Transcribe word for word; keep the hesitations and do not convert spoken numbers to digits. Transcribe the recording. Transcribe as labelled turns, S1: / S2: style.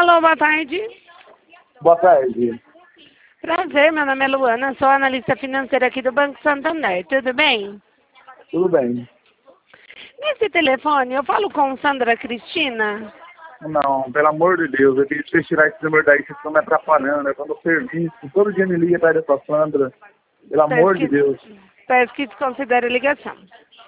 S1: Alô, boa tarde.
S2: Boa tarde.
S1: Prazer, meu nome é Luana, sou analista financeira aqui do Banco Santander, tudo bem?
S2: Tudo bem.
S1: Nesse telefone, eu falo com Sandra Cristina?
S2: Não, pelo amor de Deus, eu tenho que vocês tirar esse número daí, vocês estão me atrapalhando, eu tô no serviço, todo dia me liga atrás dessa Sandra. Pelo
S1: Tá
S2: amor de
S1: escrito,
S2: Deus.
S1: tá escrito considera ligação.